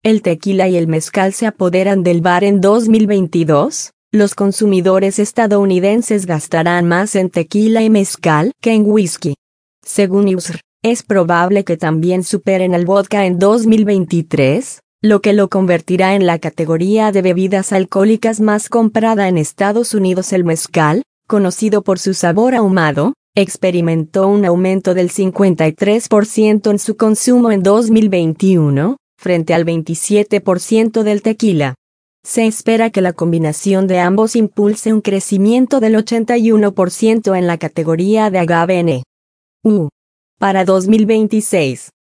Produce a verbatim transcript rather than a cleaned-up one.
¿El tequila y el mezcal se apoderan del bar en dos mil veintidós? Los consumidores estadounidenses gastarán más en tequila y mezcal que en whisky. Según U S R, es probable que también superen al vodka en dos mil veintitrés, lo que lo convertirá en la categoría de bebidas alcohólicas más comprada en Estados Unidos. El mezcal, conocido por su sabor ahumado, experimentó un aumento del cincuenta y tres por ciento en su consumo en dos mil veintiuno, frente al veintisiete por ciento del tequila. Se espera que la combinación de ambos impulse un crecimiento del ochenta y uno por ciento en la categoría de agave N U para dos mil veintiséis.